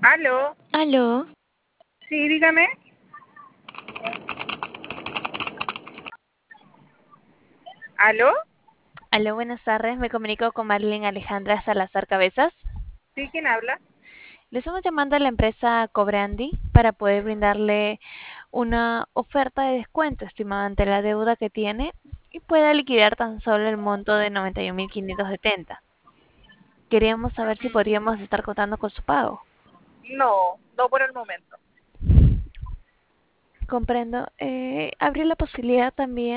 Aló, Aló, sí, dígame. Aló, aló, buenas tardes. Me comunico con Marilyn Alejandra Salazar Cabezas. sí, ¿quién habla? Le estamos llamando a la empresa Cobrandy para poder brindarle una oferta de descuento estimada ante la deuda que tiene y pueda liquidar tan solo el monto de 91.570. Queríamos saber si podríamos estar contando con su pago. No, no por el momento. Comprendo. Habría la posibilidad también